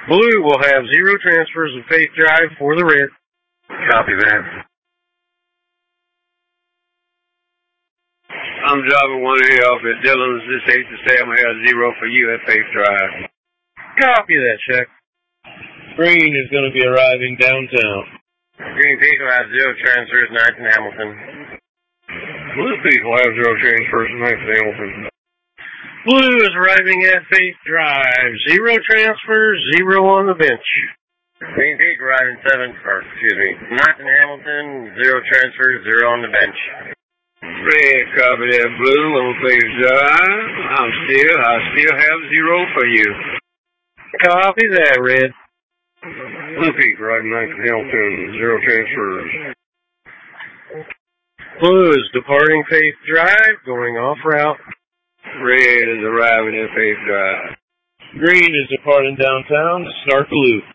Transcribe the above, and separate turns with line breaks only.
Blue will have 0 transfers of Faith Drive for the red.
Copy that. I'm driving 1A off at Dillon's. This 8 to say I'm going to have 0 for you at Faith Drive.
Copy that, check.
Green is going to be arriving downtown.
Green Peak will have 0 transfers, 9th and Hamilton. Blue Peak will have 0 transfers, 9th and Hamilton.
Blue is arriving at Faith Drive. 0 transfers, 0 on the bench.
Green Peak arriving 9th and Hamilton, 0 transfers, 0 on the bench. Red, copy that. Blue on Faith Drive. I still have 0 for you.
Copy that, red.
Blue Peak arriving 9th and Hamilton, 0 transfers.
Blue is departing Faith Drive, going off route.
Red is arriving at Faith Drive.
Green is departing downtown to start the loop.